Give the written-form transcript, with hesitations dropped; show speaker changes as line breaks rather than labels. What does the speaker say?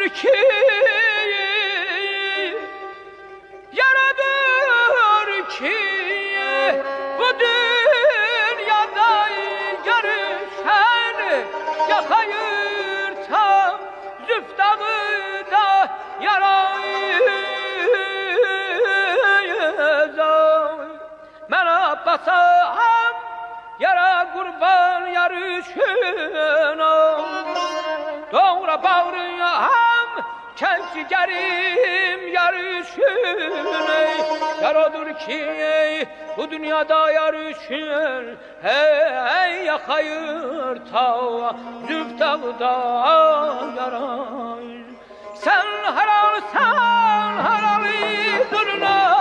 ki yaradır ki bu dünyada yarışan yakayırtam züftağı da yarayızam mena basam yara kurban yarışına doğra bağrıyam kelki gerim yarışına yaradır ki bu dünyada yarışın hey yakayır ta züftağda yaray sen haralı durna